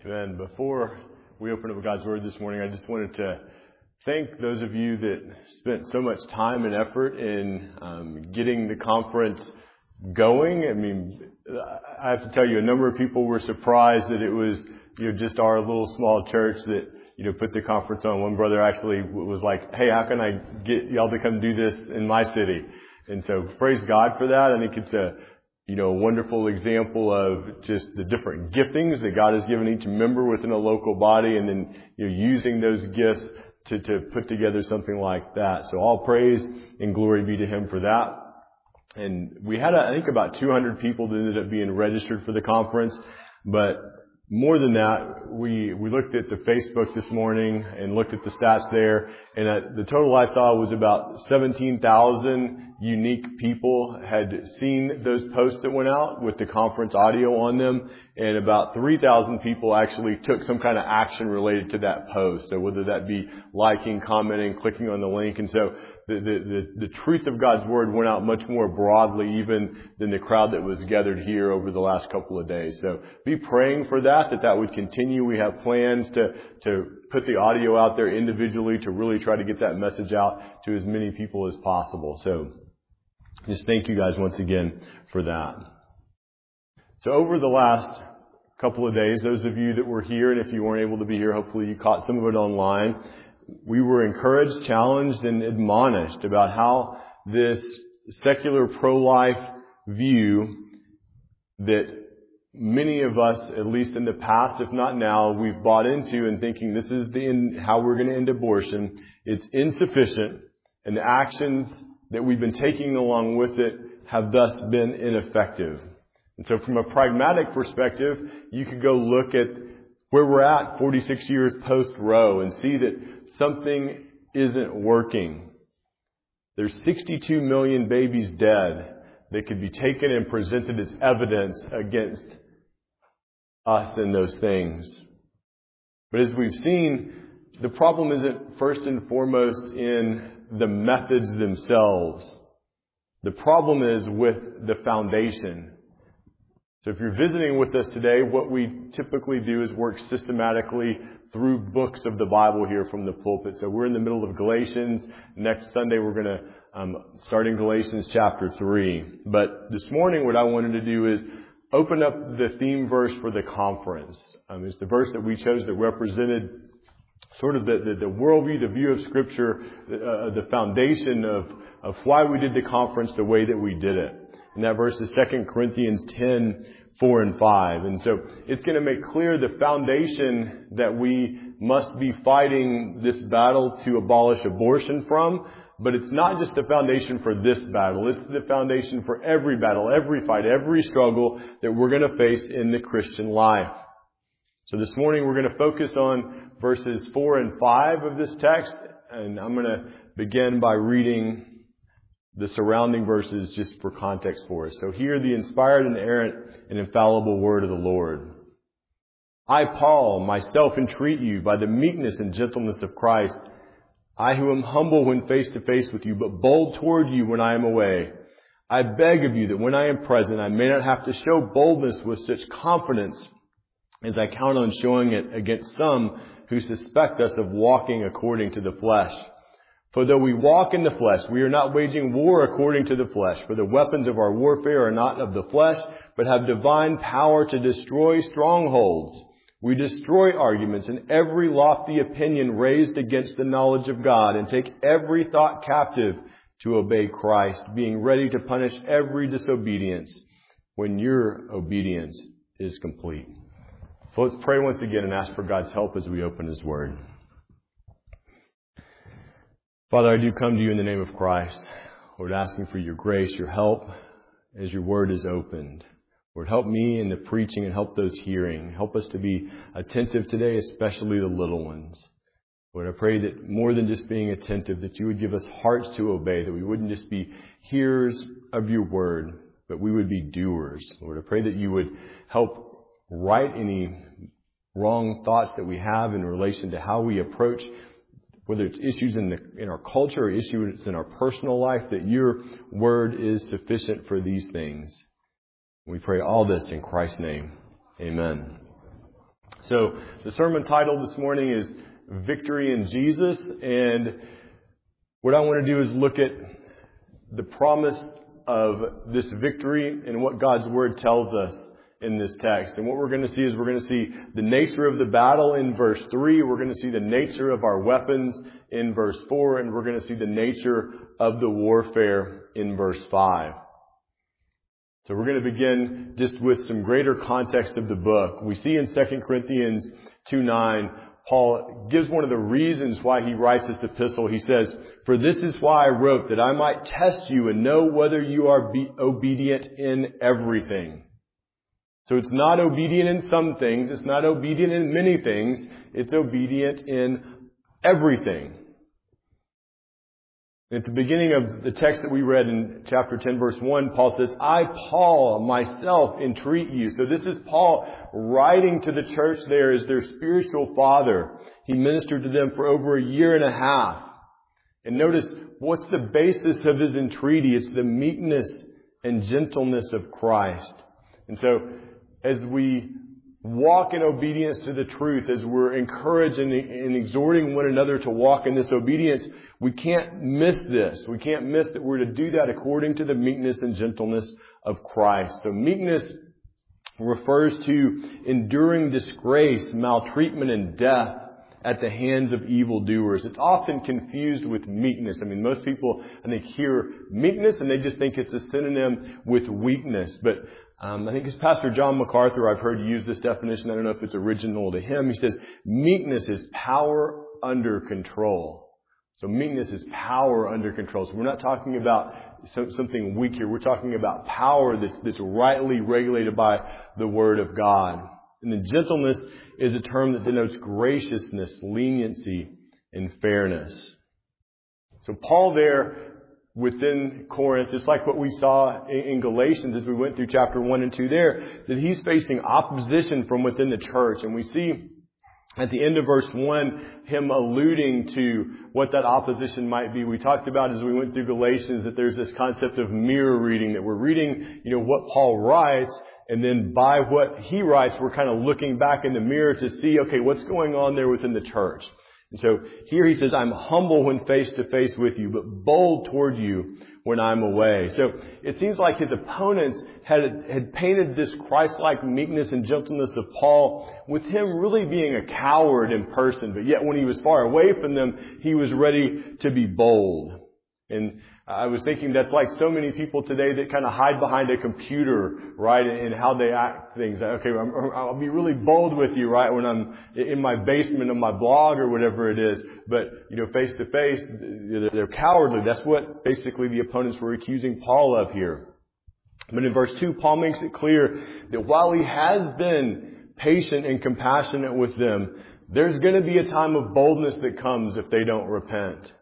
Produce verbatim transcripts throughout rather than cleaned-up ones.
Amen. Before we open up God's Word this morning, I just wanted to thank those of you that spent so much time and effort in um, getting the conference going. I mean, I have to tell you, a number of people were surprised that it was, you know, just our little small church that, you know, put the conference on. One brother actually was like, "Hey, how can I get y'all to come do this in my city?" And so praise God for that. I think it's a You know, a wonderful example of just the different giftings that God has given each member within a local body, and then, you know, using those gifts to, to put together something like that. So all praise and glory be to Him for that. And we had, I think, about two hundred people that ended up being registered for the conference. But more than that, we, we looked at the Facebook this morning and looked at the stats there. And uh, the total I saw was about seventeen thousand unique people had seen those posts that went out with the conference audio on them. And about three thousand people actually took some kind of action related to that post. So whether that be liking, commenting, clicking on the link. And so the, the, the, the truth of God's Word went out much more broadly even than the crowd that was gathered here over the last couple of days. So be praying for that, that that would continue. We have plans to, to put the audio out there individually to really try to get that message out to as many people as possible. So just thank you guys once again for that. So over the last couple of days, those of you that were here, and if you weren't able to be here, hopefully you caught some of it online, we were encouraged, challenged, and admonished about how this secular pro-life view that many of us, at least in the past, if not now, we've bought into and thinking this is the end, how we're going to end abortion. It's insufficient, and the actions that we've been taking along with it have thus been ineffective. And so from a pragmatic perspective, you could go look at where we're at forty-six years post-Roe and see that something isn't working. There's sixty-two million babies dead that could be taken and presented as evidence against us and those things. But as we've seen, the problem isn't first and foremost in the methods themselves. The problem is with the foundation. So if you're visiting with us today, what we typically do is work systematically through books of the Bible here from the pulpit. So we're in the middle of Galatians. Next Sunday we're going to um, start in Galatians chapter three. But this morning what I wanted to do is open up the theme verse for the conference. Um, it's the verse that we chose that represented sort of the, the, the worldview, the view of Scripture, uh, the foundation of, of why we did the conference the way that we did it. And that verse is Second Corinthians ten, four and five. And so it's going to make clear the foundation that we must be fighting this battle to abolish abortion from. But it's not just the foundation for this battle. It's the foundation for every battle, every fight, every struggle that we're going to face in the Christian life. So this morning we're going to focus on verses four and five of this text. And I'm going to begin by reading the surrounding verses just for context for us. So hear the inspired, inerrant, and infallible word of the Lord. I, Paul, myself entreat you by the meekness and gentleness of Christ, I who am humble when face to face with you, but bold toward you when I am away. I beg of you that when I am present, I may not have to show boldness with such confidence as I count on showing it against some who suspect us of walking according to the flesh. For though we walk in the flesh, we are not waging war according to the flesh. For the weapons of our warfare are not of the flesh, but have divine power to destroy strongholds. We destroy arguments and every lofty opinion raised against the knowledge of God, and take every thought captive to obey Christ, being ready to punish every disobedience when your obedience is complete. So let's pray once again and ask for God's help as we open His Word. Father, I do come to you in the name of Christ, Lord, asking for your grace, your help as your word is opened. Lord, help me in the preaching and help those hearing. Help us to be attentive today, especially the little ones. Lord, I pray that more than just being attentive, that you would give us hearts to obey, that we wouldn't just be hearers of your word, but we would be doers. Lord, I pray that you would help right any wrong thoughts that we have in relation to how we approach whether it's issues in the in our culture or issues in our personal life, that your word is sufficient for these things. We pray all this in Christ's name. Amen. So the sermon title this morning is Victory in Jesus, and what I want to do is look at the promise of this victory and what God's Word tells us in this text. And what we're going to see is we're going to see the nature of the battle in verse three, we're going to see the nature of our weapons in verse four, and we're going to see the nature of the warfare in verse five. So we're going to begin just with some greater context of the book. We see in Second Corinthians two nine, Paul gives one of the reasons why he writes this epistle. He says, "For this is why I wrote, that I might test you and know whether you are be- obedient in everything." So it's not obedient in some things, it's not obedient in many things, it's obedient in everything. At the beginning of the text that we read in chapter ten, verse one, Paul says, "I, Paul, myself entreat you." So this is Paul writing to the church there as their spiritual father. He ministered to them for over a year and a half. And notice, what's the basis of his entreaty? It's the meekness and gentleness of Christ. And so, as we walk in obedience to the truth, as we're encouraging and exhorting one another to walk in this obedience, we can't miss this. We can't miss that we're to do that according to the meekness and gentleness of Christ. So meekness refers to enduring disgrace, maltreatment, and death at the hands of evildoers. It's often confused with meekness. I mean, most people, I think, hear meekness and they just think it's a synonym with weakness. But Um, I think it's Pastor John MacArthur I've heard use this definition. I don't know if it's original to him. He says, meekness is power under control. So meekness is power under control. So we're not talking about so, something weak here. We're talking about power that's, that's rightly regulated by the Word of God. And then gentleness is a term that denotes graciousness, leniency, and fairness. So Paul there, within Corinth, just like what we saw in Galatians as we went through chapter one and two there, that he's facing opposition from within the church. And we see at the end of verse one, him alluding to what that opposition might be. We talked about as we went through Galatians that there's this concept of mirror reading, that we're reading, you know, what Paul writes, and then by what he writes, we're kind of looking back in the mirror to see, okay, what's going on there within the church. And so here he says, "I'm humble when face to face with you, but bold toward you when I'm away." So it seems like his opponents had, had painted this Christ-like meekness and gentleness of Paul with him really being a coward in person. But yet when he was far away from them, he was ready to be bold. And I was thinking that's like so many people today that kind of hide behind a computer, right, and how they act things. Okay, I'll be really bold with you, right, when I'm in my basement on my blog or whatever it is. But, you know, face to face, they're cowardly. That's what basically the opponents were accusing Paul of here. But in verse two, Paul makes it clear that while he has been patient and compassionate with them, there's going to be a time of boldness that comes if they don't repent.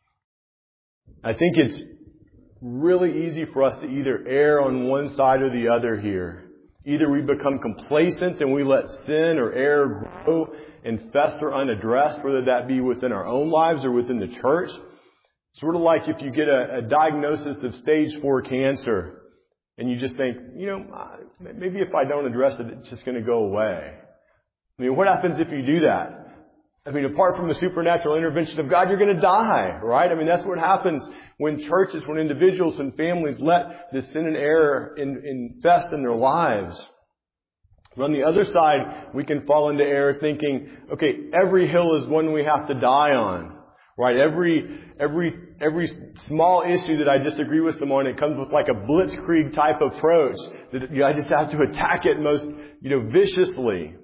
I think it's really easy for us to either err on one side or the other here. Either we become complacent and we let sin or error grow and fester unaddressed, whether that be within our own lives or within the church. Sort of like if you get a, a diagnosis of stage four cancer and you just think, you know, maybe if I don't address it, it's just going to go away. I mean, what happens if you do that? I mean, apart from the supernatural intervention of God, you're going to die, right? I mean, that's what happens when churches, when individuals and families let this sin and error in, infest in their lives. But on the other side, we can fall into error thinking, okay, every hill is one we have to die on, right? Every, every, every small issue that I disagree with someone, it comes with like a blitzkrieg type approach that you know, I just have to attack it most, you know, viciously.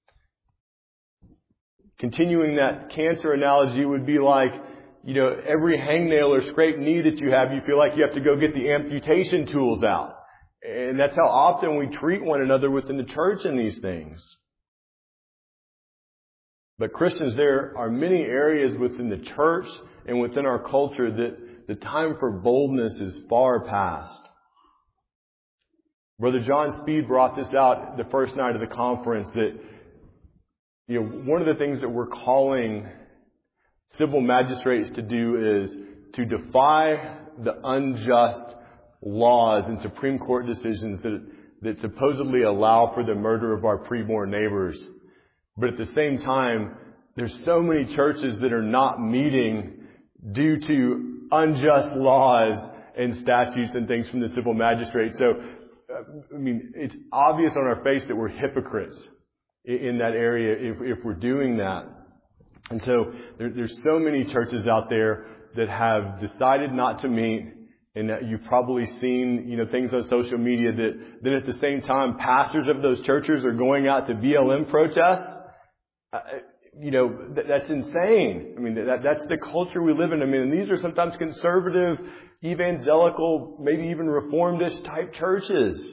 Continuing that cancer analogy would be like, you know, every hangnail or scraped knee that you have, you feel like you have to go get the amputation tools out. And that's how often we treat one another within the church in these things. But Christians, there are many areas within the church and within our culture that the time for boldness is far past. Brother John Speed brought this out the first night of the conference that You know, one of the things that we're calling civil magistrates to do is to defy the unjust laws and Supreme Court decisions that, that supposedly allow for the murder of our preborn neighbors. But at the same time, there's so many churches that are not meeting due to unjust laws and statutes and things from the civil magistrate. So, I mean, it's obvious on our face that we're hypocrites in that area if, if we're doing that. And so there, there's so many churches out there that have decided not to meet, and that you've probably seen, you know, things on social media that then at the same time pastors of those churches are going out to B L M protests. Uh, you know, th- that's insane. I mean, that, that's the culture we live in. I mean, and these are sometimes conservative, evangelical, maybe even reformedish type churches.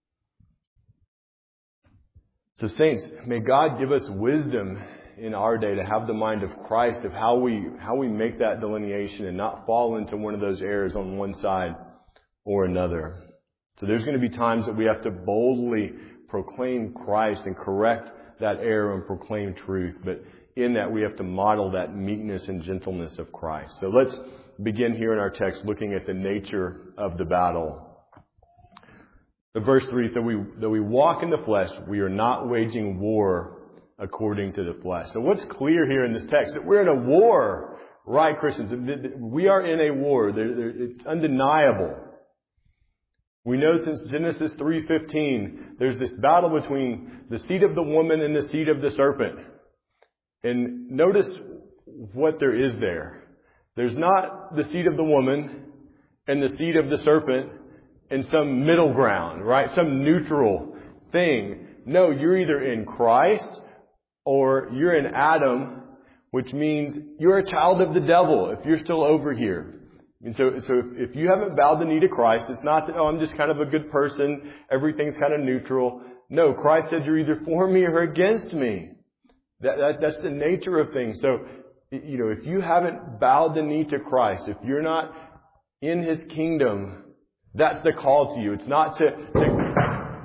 So saints, may God give us wisdom in our day to have the mind of Christ of how we how we make that delineation and not fall into one of those errors on one side or another. So there's going to be times that we have to boldly proclaim Christ and correct that error and proclaim truth. But in that we have to model that meekness and gentleness of Christ. So let's begin here in our text looking at the nature of the battle. The verse three, that we, that we walk in the flesh, we are not waging war according to the flesh. So what's clear here in this text? That we're in a war, right, Christians? We are in a war. It's undeniable. We know since Genesis three fifteen, there's this battle between the seed of the woman and the seed of the serpent. And notice what there is there. There's not the seed of the woman and the seed of the serpent and some middle ground, right? Some neutral thing. No, you're either in Christ or you're in Adam, which means you're a child of the devil if you're still over here. And so, so if, if you haven't bowed the knee to Christ, it's not that, oh, I'm just kind of a good person, everything's kind of neutral. No, Christ said you're either for me or against me. That, that that's the nature of things. So, you know, if you haven't bowed the knee to Christ, if you're not in His kingdom, that's the call to you. It's not to... to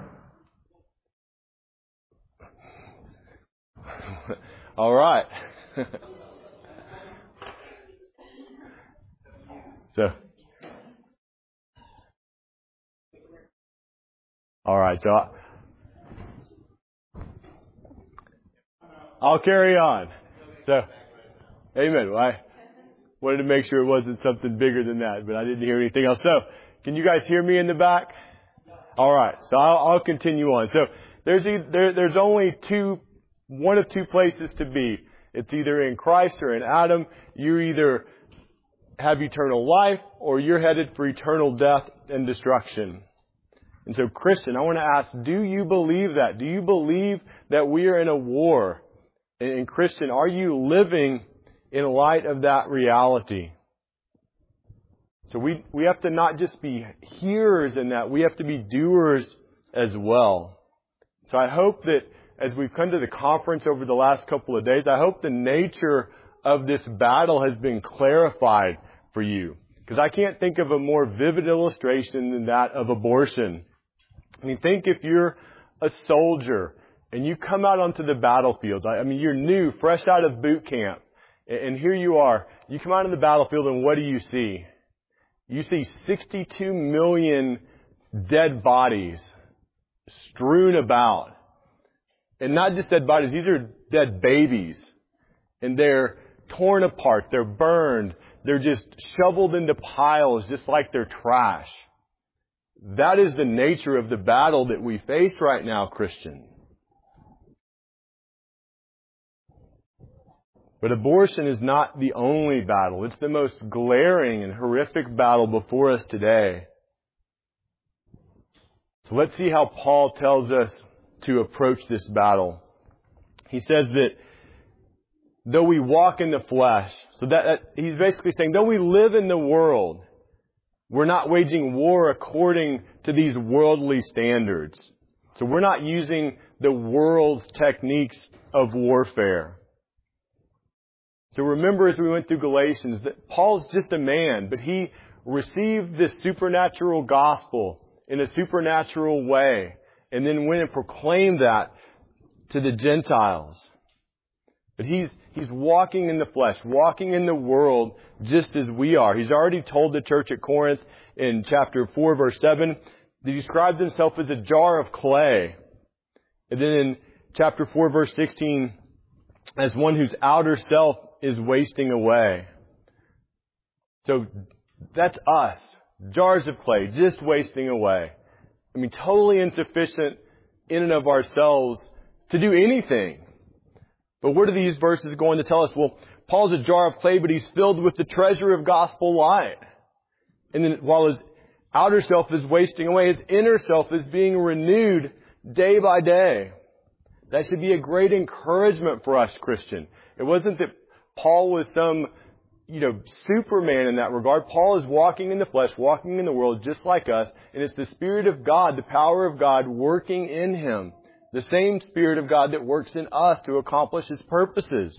All right. So, all right. So, I, I'll carry on. So, amen. Well, I wanted to make sure it wasn't something bigger than that, but I didn't hear anything else. So, can you guys hear me in the back? All right. So I'll, I'll continue on. So there's either, there, there's only two, one of two places to be. It's either in Christ or in Adam. You either have eternal life or you're headed for eternal death and destruction. And so, Christian, I want to ask, do you believe that? Do you believe that we are in a war? And Christian, are you living in light of that reality? So we, we have to not just be hearers in that, we have to be doers as well. So I hope that as we've come to the conference over the last couple of days, I hope the nature of this battle has been clarified for you. Because I can't think of a more vivid illustration than that of abortion. I mean, think if you're a soldier and you come out onto the battlefield. I mean, you're new, fresh out of boot camp. And here you are. You come out on the battlefield and what do you see? You see sixty-two million dead bodies strewn about. And not just dead bodies, these are dead babies. And they're torn apart, they're burned, they're just shoveled into piles just like they're trash. That is the nature of the battle that we face right now, Christian. But abortion is not the only battle. It's the most glaring and horrific battle before us today. So let's see how Paul tells us to approach this battle. He says that though we walk in the flesh, so that, that he's basically saying, though we live in the world, we're not waging war according to these worldly standards. So we're not using the world's techniques of warfare. So remember as we went through Galatians that Paul's just a man, but he received this supernatural gospel in a supernatural way and then went and proclaimed that to the Gentiles. But he's he's walking in the flesh, walking in the world just as we are. He's already told the church at Corinth in chapter four, verse seven, that he described himself as a jar of clay. And then in chapter four, verse sixteen, as one whose outer self is wasting away. So that's us. Jars of clay, just wasting away. I mean, totally insufficient in and of ourselves to do anything. But what are these verses going to tell us? Well, Paul's a jar of clay, but he's filled with the treasure of gospel light. And then while his outer self is wasting away, his inner self is being renewed day by day. That should be a great encouragement for us, Christian. It wasn't that Paul was some, you know, Superman in that regard. Paul is walking in the flesh, walking in the world just like us. And it's the Spirit of God, the power of God working in him. The same Spirit of God that works in us to accomplish His purposes.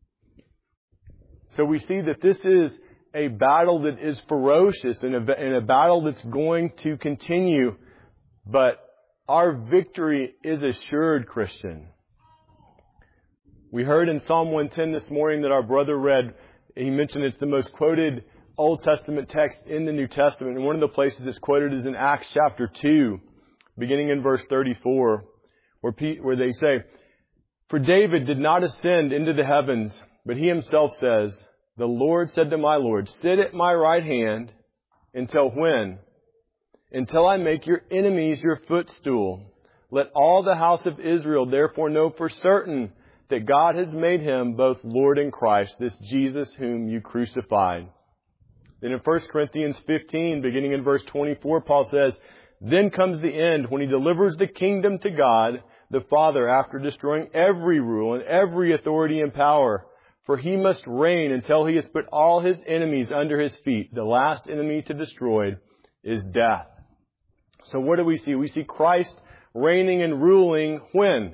So we see that this is a battle that is ferocious and a, and a battle that's going to continue. But our victory is assured, Christian. We heard in Psalm one ten this morning that our brother read. He mentioned it's the most quoted Old Testament text in the New Testament. And one of the places it's quoted is in Acts chapter two, beginning in verse thirty-four, where, P, where they say, "For David did not ascend into the heavens, but he himself says, 'The Lord said to my Lord, sit at my right hand until when? Until I make your enemies your footstool. Let all the house of Israel therefore know for certain that God has made him both Lord and Christ, this Jesus whom you crucified.'" Then in First Corinthians fifteen, beginning in verse twenty-four, Paul says, "Then comes the end when he delivers the kingdom to God, the Father, after destroying every rule and every authority and power. For he must reign until he has put all his enemies under his feet. The last enemy to destroy is death." So what do we see? We see Christ reigning and ruling when?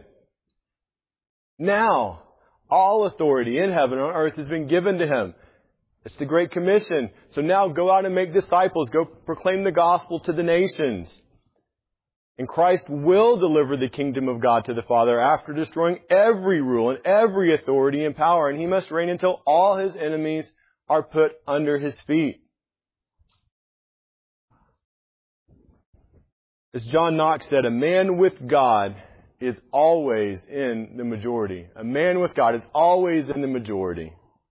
Now. All authority in heaven and on earth has been given to him. It's the Great Commission. So now go out and make disciples. Go proclaim the gospel to the nations. And Christ will deliver the kingdom of God to the Father after destroying every rule and every authority and power. And he must reign until all his enemies are put under his feet. As John Knox said, a man with God is always in the majority. A man with God is always in the majority.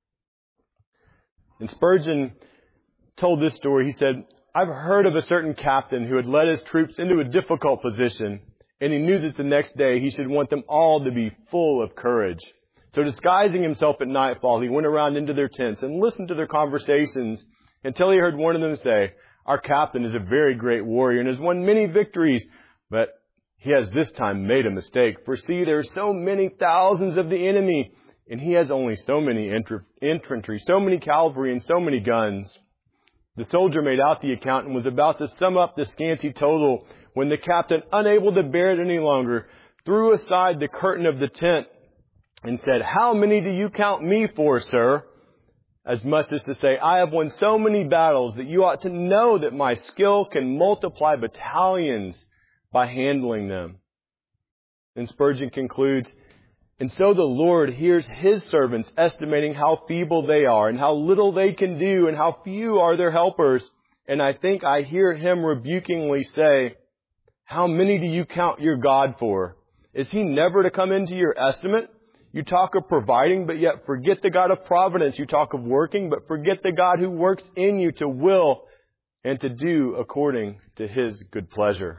And Spurgeon told this story. He said, "I've heard of a certain captain who had led his troops into a difficult position, and he knew that the next day he should want them all to be full of courage. So disguising himself at nightfall, he went around into their tents and listened to their conversations until he heard one of them say, 'Our captain is a very great warrior and has won many victories, but he has this time made a mistake. For see, there are so many thousands of the enemy, and he has only so many infantry, so many cavalry, and so many guns.' The soldier made out the account and was about to sum up the scanty total when the captain, unable to bear it any longer, threw aside the curtain of the tent and said, 'How many do you count me for, sir?' As much as to say, 'I have won so many battles that you ought to know that my skill can multiply battalions by handling them.'" And Spurgeon concludes, "And so the Lord hears His servants estimating how feeble they are and how little they can do and how few are their helpers. And I think I hear Him rebukingly say, 'How many do you count your God for? Is He never to come into your estimate? You talk of providing, but yet forget the God of providence. You talk of working, but forget the God who works in you to will and to do according to His good pleasure.'"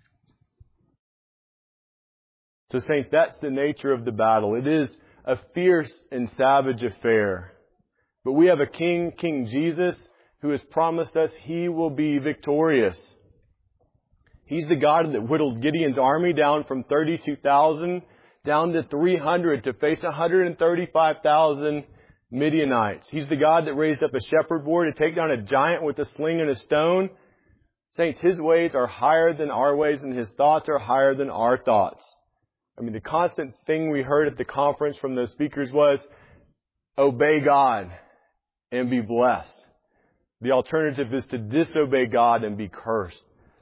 So saints, that's the nature of the battle. It is a fierce and savage affair. But we have a King, King Jesus, who has promised us He will be victorious. He's the God that whittled Gideon's army down from thirty-two thousand down to three hundred to face one hundred thirty-five thousand Midianites. He's the God that raised up a shepherd boy to take down a giant with a sling and a stone. Saints, His ways are higher than our ways, and His thoughts are higher than our thoughts. I mean, the constant thing we heard at the conference from those speakers was, obey God and be blessed. The alternative is to disobey God and be cursed.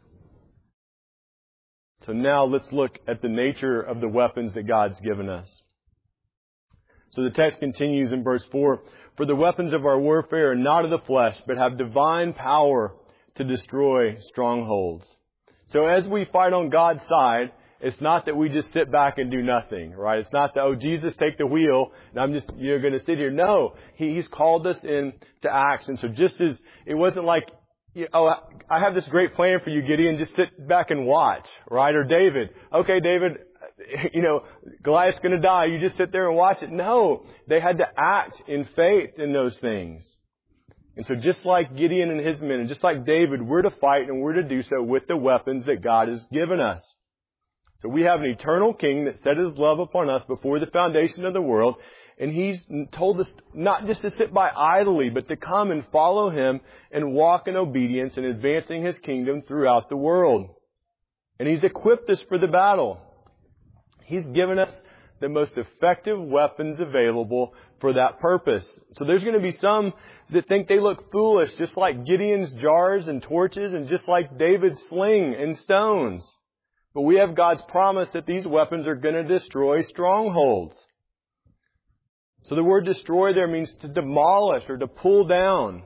So now let's look at the nature of the weapons that God's given us. So the text continues in verse four, "For the weapons of our warfare are not of the flesh, but have divine power to destroy strongholds." So as we fight on God's side, It's not that we just sit back and do nothing, right? It's not that, oh, Jesus, take the wheel, and I'm just, you're going to sit here. No, he, He's called us into action. So just as, it wasn't like, oh, I have this great plan for you, Gideon, just sit back and watch, right? Or David, okay, David, you know, Goliath's going to die. You just sit there and watch it. No, they had to act in faith in those things. And so just like Gideon and his men, and just like David, we're to fight and we're to do so with the weapons that God has given us. So we have an eternal King that set His love upon us before the foundation of the world. And He's told us not just to sit by idly, but to come and follow Him and walk in obedience and advancing His kingdom throughout the world. And He's equipped us for the battle. He's given us the most effective weapons available for that purpose. So there's going to be some that think they look foolish, just like Gideon's jars and torches and just like David's sling and stones. But we have God's promise that these weapons are going to destroy strongholds. So the word destroy there means to demolish or to pull down.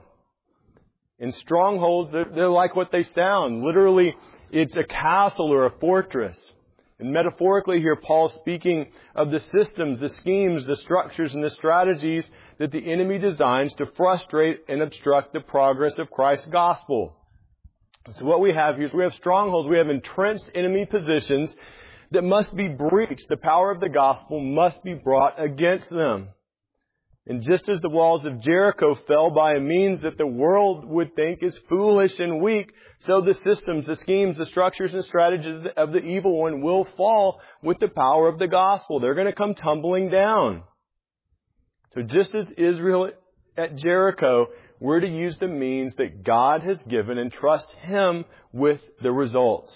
And strongholds, they're, they're like what they sound. Literally, it's a castle or a fortress. And metaphorically here, Paul's speaking of the systems, the schemes, the structures, and the strategies that the enemy designs to frustrate and obstruct the progress of Christ's gospel. So what we have here is we have strongholds, we have entrenched enemy positions that must be breached. The power of the gospel must be brought against them. And just as the walls of Jericho fell by a means that the world would think is foolish and weak, so the systems, the schemes, the structures and strategies of the evil one will fall with the power of the gospel. They're going to come tumbling down. So just as Israel at Jericho, we're to use the means that God has given and trust Him with the results.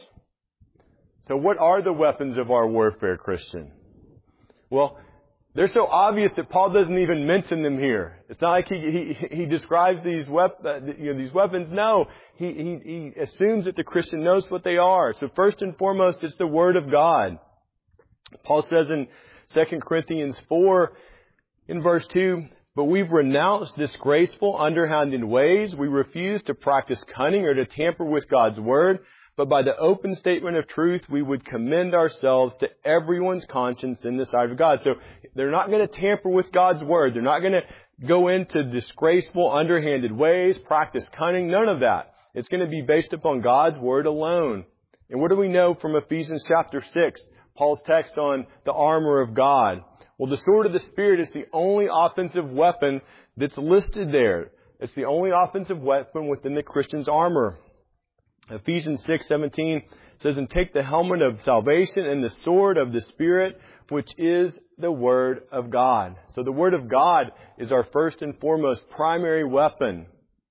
So what are the weapons of our warfare, Christian? Well, they're so obvious that Paul doesn't even mention them here. It's not like he he, he describes these wep- uh, you know, these weapons. No, he, he he assumes that the Christian knows what they are. So first and foremost, it's the Word of God. Paul says in Second Corinthians four, in verse two, but we've renounced disgraceful, underhanded ways. We refuse to practice cunning or to tamper with God's Word. But by the open statement of truth, we would commend ourselves to everyone's conscience in the sight of God. So they're not going to tamper with God's Word. They're not going to go into disgraceful, underhanded ways, practice cunning, none of that. It's going to be based upon God's Word alone. And what do we know from Ephesians chapter six, Paul's text on the armor of God? Well, the sword of the Spirit is the only offensive weapon that's listed there. It's the only offensive weapon within the Christian's armor. Ephesians six seventeen says, and take the helmet of salvation and the sword of the Spirit, which is the Word of God. So the Word of God is our first and foremost primary weapon.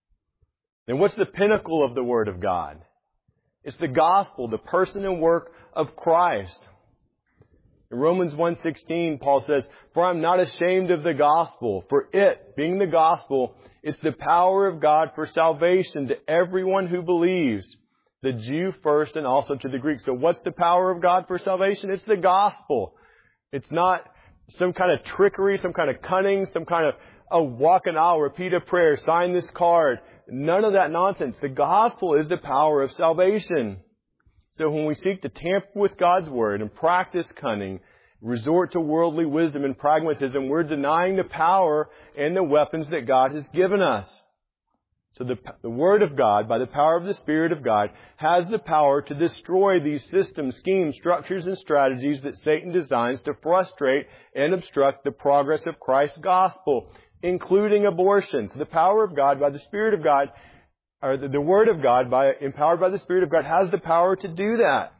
And what's the pinnacle of the Word of God? It's the gospel, the person and work of Christ. In Romans one sixteen, Paul says, for I'm not ashamed of the gospel, for it, being the gospel, it's the power of God for salvation to everyone who believes, the Jew first and also to the Greek. So what's the power of God for salvation? It's the gospel. It's not some kind of trickery, some kind of cunning, some kind of, oh, walk an aisle, repeat a prayer, sign this card. None of that nonsense. The gospel is the power of salvation. So when we seek to tamper with God's Word and practice cunning, resort to worldly wisdom and pragmatism, we're denying the power and the weapons that God has given us. So the, the Word of God, by the power of the Spirit of God, has the power to destroy these systems, schemes, structures, and strategies that Satan designs to frustrate and obstruct the progress of Christ's gospel, including abortion. So the power of God, by the Spirit of God, or the, the Word of God, by empowered by the Spirit of God, has the power to do that.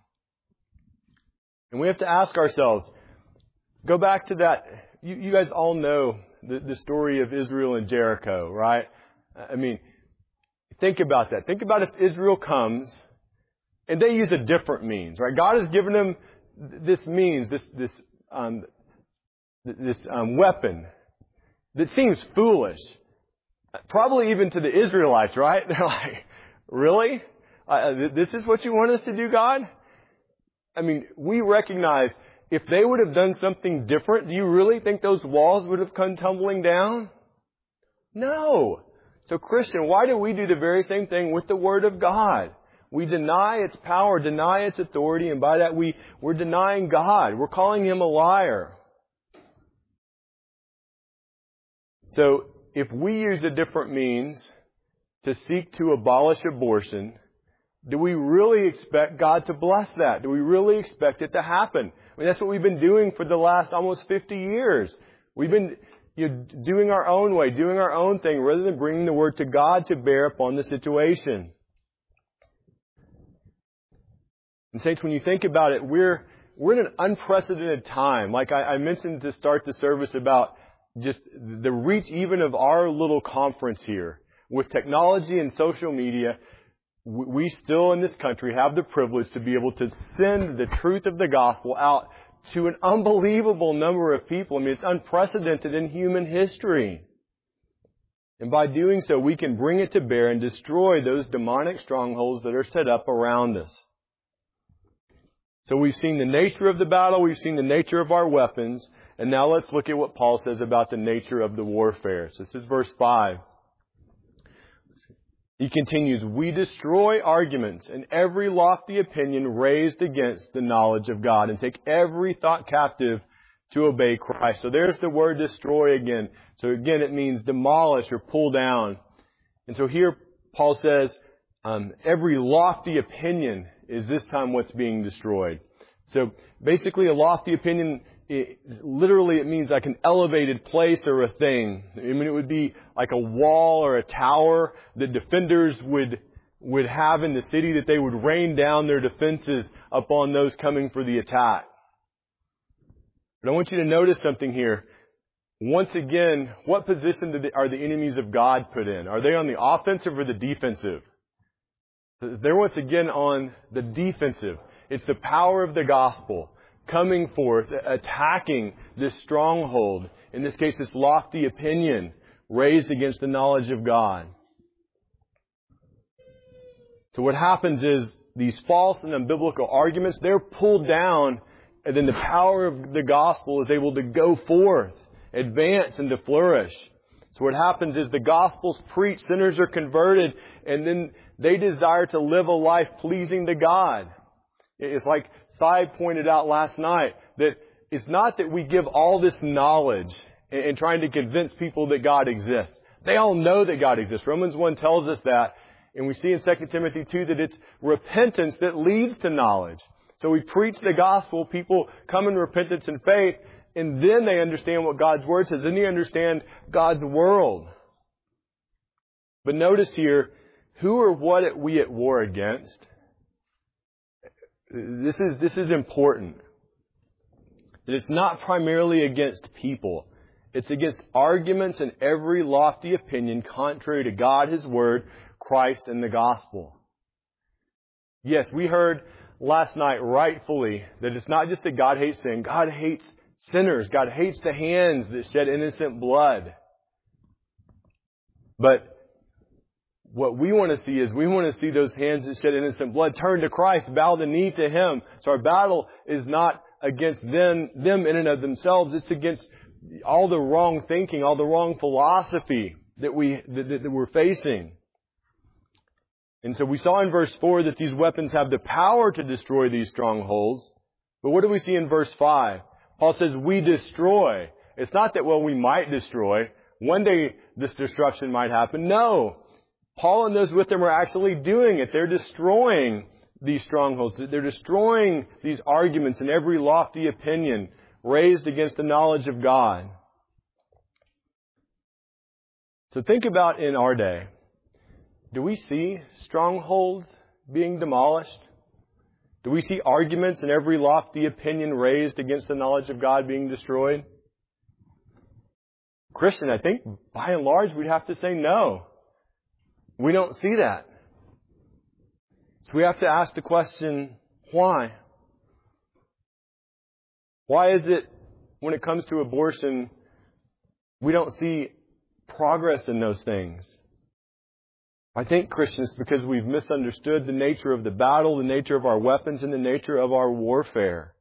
And we have to ask ourselves, go back to that. You, you guys all know the, the story of Israel and Jericho, right? I mean, think about that. Think about if Israel comes and they use a different means, right? God has given them this means, this this um, this um, weapon that seems foolish, probably even to the Israelites, right? They're like, really? Uh, this is what you want us to do, God? I mean, we recognize if they would have done something different, do you really think those walls would have come tumbling down? No. So Christian, why do we do the very same thing with the Word of God? we deny its power, deny its authority, and by that we, we're denying God. We're calling Him a liar. So, if we use a different means to seek to abolish abortion, do we really expect God to bless that? Do we really expect it to happen? I mean, that's what we've been doing for the last almost fifty years. We've been you know, doing our own way, doing our own thing, rather than bringing the Word to God to bear upon the situation. And saints, when you think about it, we're we're in an unprecedented time. Like I, I mentioned to start the service about just the reach even of our little conference here. With technology and social media, we still in this country have the privilege to be able to send the truth of the gospel out to an unbelievable number of people. I mean, it's unprecedented in human history. And by doing so, we can bring it to bear and destroy those demonic strongholds that are set up around us. So we've seen the nature of the battle, we've seen the nature of our weapons, and now let's look at what Paul says about the nature of the warfare. So this is verse five. He continues, we destroy arguments and every lofty opinion raised against the knowledge of God and take every thought captive to obey Christ. So there's the word destroy again. So again, it means demolish or pull down. And so here Paul says, um, every lofty opinion is this time what's being destroyed. So basically a lofty opinion, it, literally it means like an elevated place or a thing. I mean, it would be like a wall or a tower that defenders would would have in the city, that they would rain down their defenses upon those coming for the attack. But I want you to notice something here. Once again, what position did the, are the enemies of God put in? Are they on the offensive or the defensive? They're once again on the defensive. It's the power of the gospel coming forth, attacking this stronghold. In this case, this lofty opinion raised against the knowledge of God. So what happens is these false and unbiblical arguments, they're pulled down, and then the power of the gospel is able to go forth, advance, and to flourish. So what happens is the gospel's preached, sinners are converted, and then they desire to live a life pleasing to God. It's like Sai pointed out last night, that it's not that we give all this knowledge and trying to convince people that God exists. They all know that God exists. Romans one tells us that. And we see in Second Timothy two that it's repentance that leads to knowledge. So we preach the gospel, people come in repentance and faith, and then they understand what God's Word says. Then they understand God's world. But notice here, who or what are we at war against? This is, this is important. That it's not primarily against people. It's against arguments and every lofty opinion contrary to God, His Word, Christ, and the gospel. Yes, we heard last night rightfully that it's not just that God hates sin. God hates sinners. God hates the hands that shed innocent blood. But what we want to see is we want to see those hands that shed innocent blood turn to Christ, bow the knee to Him. So our battle is not against them, them in and of themselves. It's against all the wrong thinking, all the wrong philosophy that, we, that, that we're facing. And so we saw in verse four that these weapons have the power to destroy these strongholds. But what do we see in verse five? Paul says, we destroy. It's not that, well, we might destroy. One day this destruction might happen. No. Paul and those with him are actually doing it. They're destroying these strongholds. They're destroying these arguments and every lofty opinion raised against the knowledge of God. So think about in our day. Do we see strongholds being demolished? Do we see arguments and every lofty opinion raised against the knowledge of God being destroyed? Christian, I think by and large we'd have to say no. We don't see that. So we have to ask the question, why? Why is it when it comes to abortion, we don't see progress in those things? I think, Christians, because we've misunderstood the nature of the battle, the nature of our weapons, and the nature of our warfare.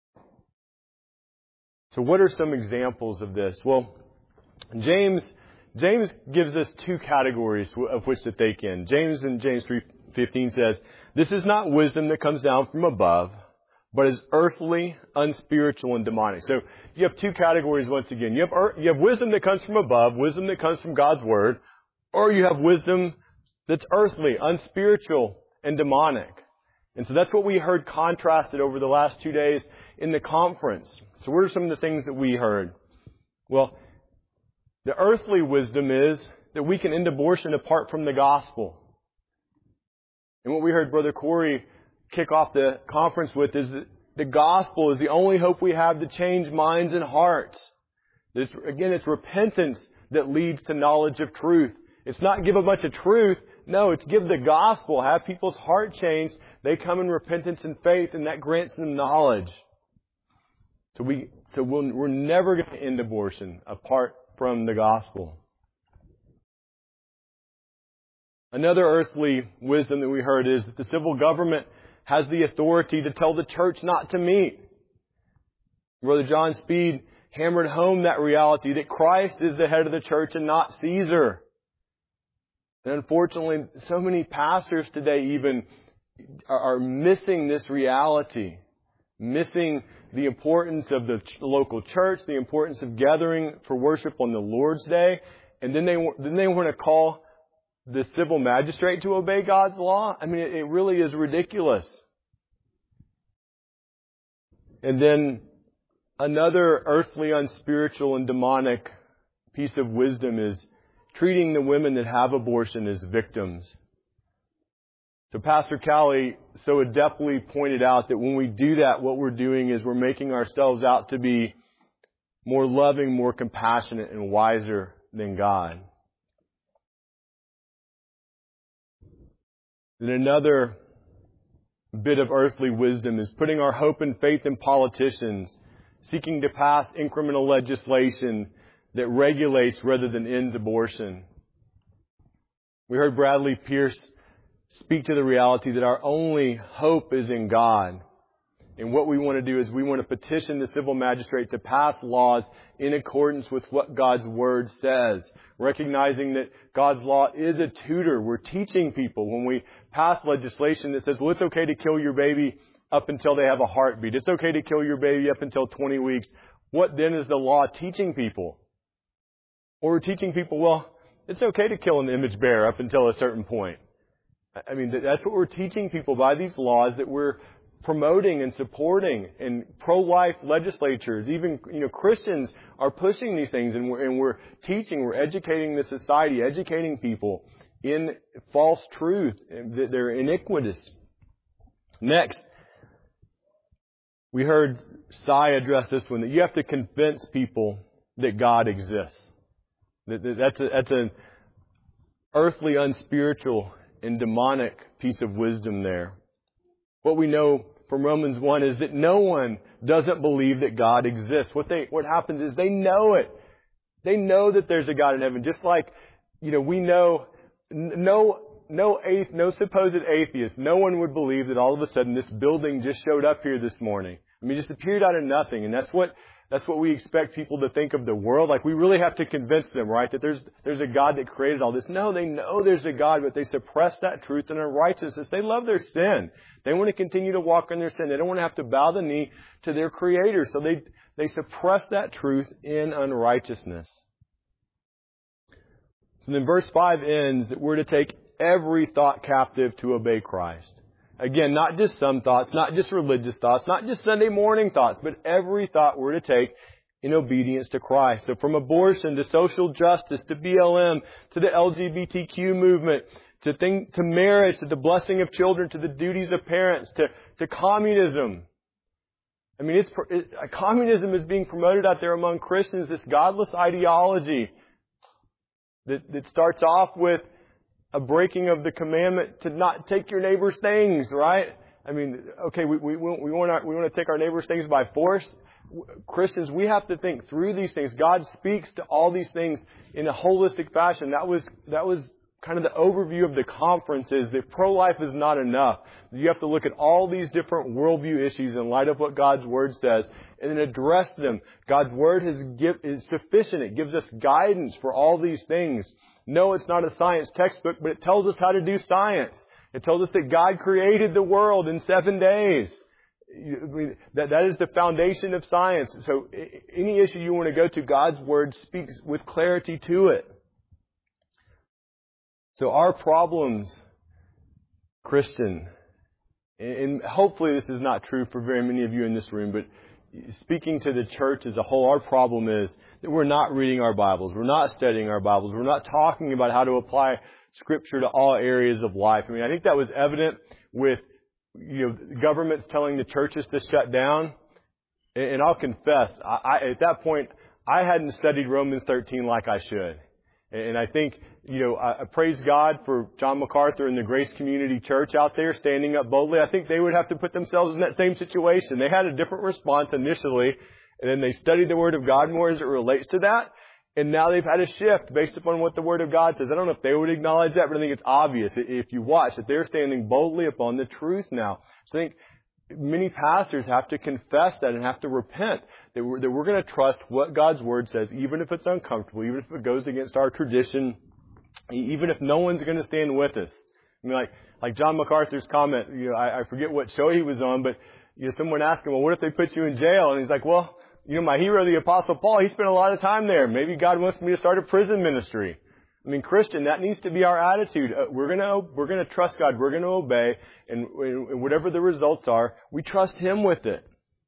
So what are some examples of this? Well, James James gives us two categories of which to take in. James in James three fifteen says, "This is not wisdom that comes down from above, but is earthly, unspiritual, and demonic." So you have two categories once again. You have, you have wisdom that comes from above, wisdom that comes from God's Word, or you have wisdom that's earthly, unspiritual, and demonic. And so that's what we heard contrasted over the last two days in the conference. So what are some of the things that we heard? Well, the earthly wisdom is that we can end abortion apart from the gospel. And what we heard Brother Corey kick off the conference with is that the gospel is the only hope we have to change minds and hearts. It's, again, it's repentance that leads to knowledge of truth. It's not give a bunch of truth. No, it's give the gospel, have people's heart changed. They come in repentance and faith, and that grants them knowledge. So we, so we'll, we're never going to end abortion apart from the gospel. Another earthly wisdom that we heard is that the civil government has the authority to tell the church not to meet. Brother John Speed hammered home that reality that Christ is the head of the church and not Caesar. And unfortunately, so many pastors today even are missing this reality, missing the importance of the local church, the importance of gathering for worship on the Lord's Day, and then they then they want to call the civil magistrate to obey God's law. I mean, it really is ridiculous. And then another earthly, unspiritual, and demonic piece of wisdom is treating the women that have abortion as victims. So Pastor Callie so adeptly pointed out that when we do that, what we're doing is we're making ourselves out to be more loving, more compassionate, and wiser than God. Then another bit of earthly wisdom is putting our hope and faith in politicians, seeking to pass incremental legislation that regulates rather than ends abortion. We heard Bradley Pierce speak to the reality that our only hope is in God. And what we want to do is we want to petition the civil magistrate to pass laws in accordance with what God's Word says. Recognizing that God's law is a tutor. We're teaching people when we pass legislation that says, well, it's okay to kill your baby up until they have a heartbeat. It's okay to kill your baby up until twenty weeks. What then is the law teaching people? Or we're teaching people, well, it's okay to kill an image bearer up until a certain point. I mean, that's what we're teaching people by these laws that we're promoting and supporting. And pro-life legislatures, even, you know, Christians are pushing these things, and we're, and we're teaching, we're educating the society, educating people in false truth, that they're iniquitous. Next, we heard Sai address this one, that you have to convince people that God exists. That's a, that's an earthly, unspiritual, and demonic piece of wisdom there. What we know from Romans one is that no one doesn't believe that God exists. What they, what happens is they know it. They know that there's a God in heaven. Just like, you know, we know no, no athe, no supposed atheist, no one would believe that all of a sudden this building just showed up here this morning. I mean, it just appeared out of nothing. And that's what, That's what we expect people to think of the world. Like, we really have to convince them, right, that there's there's a God that created all this. No, they know there's a God, but they suppress that truth in unrighteousness. They love their sin. They want to continue to walk in their sin. They don't want to have to bow the knee to their Creator. So they, they suppress that truth in unrighteousness. So then verse five ends that we're to take every thought captive to obey Christ. Again, not just some thoughts, not just religious thoughts, not just Sunday morning thoughts, but every thought we're to take in obedience to Christ. So from abortion to social justice to B L M to the L G B T Q movement to thing, to marriage to the blessing of children to the duties of parents to, to communism. I mean, it's it, communism is being promoted out there among Christians, this godless ideology that, that starts off with a breaking of the commandment to not take your neighbor's things, right? I mean, okay, we, we, we want to, we want to take our neighbor's things by force. Christians, we have to think through these things. God speaks to all these things in a holistic fashion. That was, that was kind of the overview of the conference is that pro-life is not enough. You have to look at all these different worldview issues in light of what God's Word says and then address them. God's Word has give, is sufficient. It gives us guidance for all these things. No, it's not a science textbook, but it tells us how to do science. It tells us that God created the world in seven days. That, that is the foundation of science. So any issue you want to go to, God's Word speaks with clarity to it. So our problems, Christian, and hopefully this is not true for very many of you in this room, but speaking to the church as a whole, our problem is that we're not reading our Bibles. We're not studying our Bibles. We're not talking about how to apply Scripture to all areas of life. I mean, I think that was evident with, you know, governments telling the churches to shut down. And I'll confess, I, I, at that point, I hadn't studied Romans thirteen like I should. And I think, you know, I praise God for John MacArthur and the Grace Community Church out there standing up boldly. I think they would have to put themselves in that same situation. They had a different response initially, and then they studied the Word of God more as it relates to that. And now they've had a shift based upon what the Word of God says. I don't know if they would acknowledge that, but I think it's obvious if you watch that they're standing boldly upon the truth now. So I think many pastors have to confess that and have to repent that we're, that we're going to trust what God's Word says, even if it's uncomfortable, even if it goes against our tradition, even if no one's going to stand with us. I mean, like, like John MacArthur's comment, you know, I, I forget what show he was on, but, you know, someone asked him, well, what if they put you in jail? And he's like, well, you know, my hero, the Apostle Paul, he spent a lot of time there. Maybe God wants me to start a prison ministry. I mean, Christian, that needs to be our attitude. Uh, we're gonna, we're gonna trust God. We're gonna obey. And, and whatever the results are, we trust Him with it.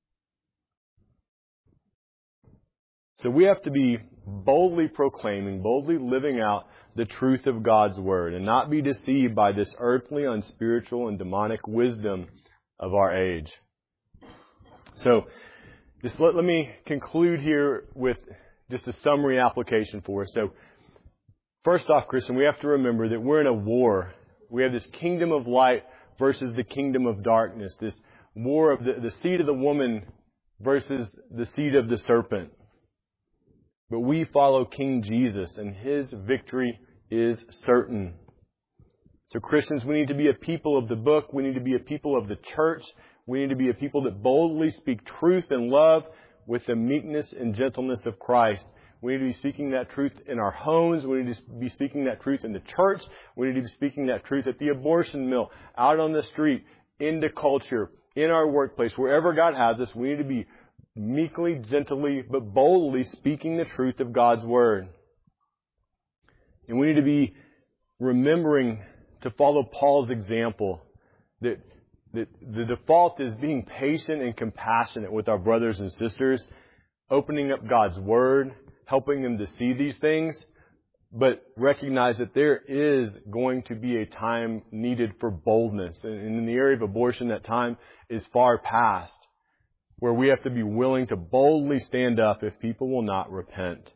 So we have to be boldly proclaiming, boldly living out the truth of God's Word and not be deceived by this earthly, unspiritual, and demonic wisdom of our age. So, just let, let me conclude here with just a summary application for us. So, first off, Christian, we have to remember that we're in a war. We have this kingdom of light versus the kingdom of darkness. This war of the, the seed of the woman versus the seed of the serpent. But we follow King Jesus, and His victory is certain. So Christians, we need to be a people of the book. We need to be a people of the church. We need to be a people that boldly speak truth and love with the meekness and gentleness of Christ. We need to be speaking that truth in our homes. We need to be speaking that truth in the church. We need to be speaking that truth at the abortion mill, out on the street, into culture, in our workplace, wherever God has us. We need to be meekly, gently, but boldly speaking the truth of God's Word. And we need to be remembering to follow Paul's example, that, that the default is being patient and compassionate with our brothers and sisters, opening up God's Word, helping them to see these things, but recognize that there is going to be a time needed for boldness. And in the area of abortion, that time is far past, where we have to be willing to boldly stand up if people will not repent.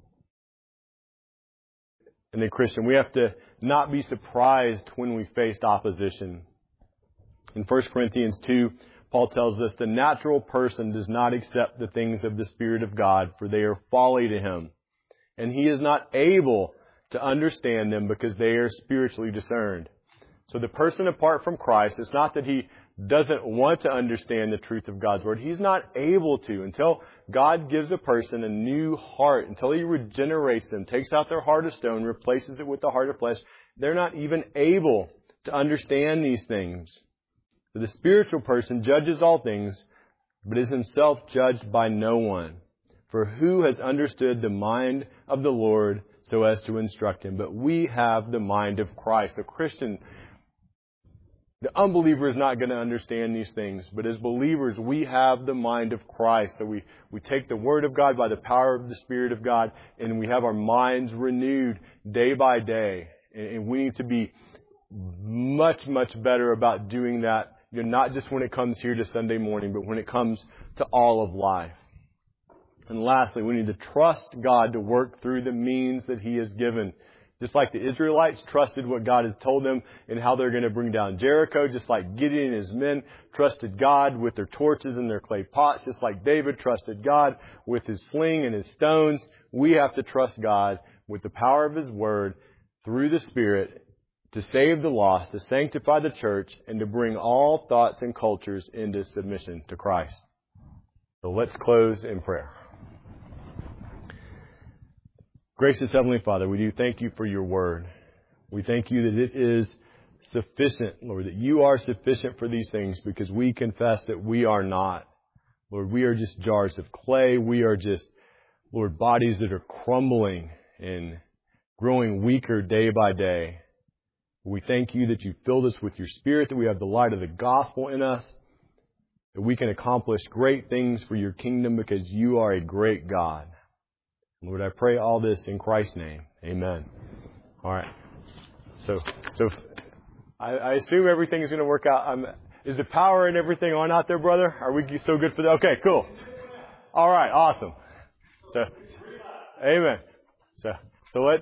And then, Christian, we have to not be surprised when we faced opposition. In First Corinthians two, Paul tells us the natural person does not accept the things of the Spirit of God, for they are folly to him. And he is not able to understand them because they are spiritually discerned. So the person apart from Christ, it's not that he doesn't want to understand the truth of God's Word. He's not able to until God gives a person a new heart, until He regenerates them, takes out their heart of stone, replaces it with the heart of flesh. They're not even able to understand these things. For the spiritual person judges all things, but is himself judged by no one. For who has understood the mind of the Lord so as to instruct him? But we have the mind of Christ. A Christian, the unbeliever is not going to understand these things. But as believers, we have the mind of Christ. So we, we take the Word of God by the power of the Spirit of God, and we have our minds renewed day by day. And, and we need to be much, much better about doing that. You know, not just when it comes here to Sunday morning, but when it comes to all of life. And lastly, we need to trust God to work through the means that He has given. Just like the Israelites trusted what God has told them and how they're going to bring down Jericho, just like Gideon and his men trusted God with their torches and their clay pots, just like David trusted God with his sling and his stones, we have to trust God with the power of His Word through the Spirit to save the lost, to sanctify the church, and to bring all thoughts and cultures into submission to Christ. So let's close in prayer. Gracious Heavenly Father, we do thank you for your word. We thank you that it is sufficient, Lord, that you are sufficient for these things because we confess that we are not. Lord, we are just jars of clay. We are just, Lord, bodies that are crumbling and growing weaker day by day. We thank you that you filled us with your Spirit, that we have the light of the gospel in us, that we can accomplish great things for your kingdom because you are a great God. Lord, I pray all this in Christ's name. Amen. All right. So, so I, I assume everything is going to work out. I'm, is the power and everything on out there, brother? Are we so good for that? Okay, cool. All right, awesome. So, amen. So, so let's.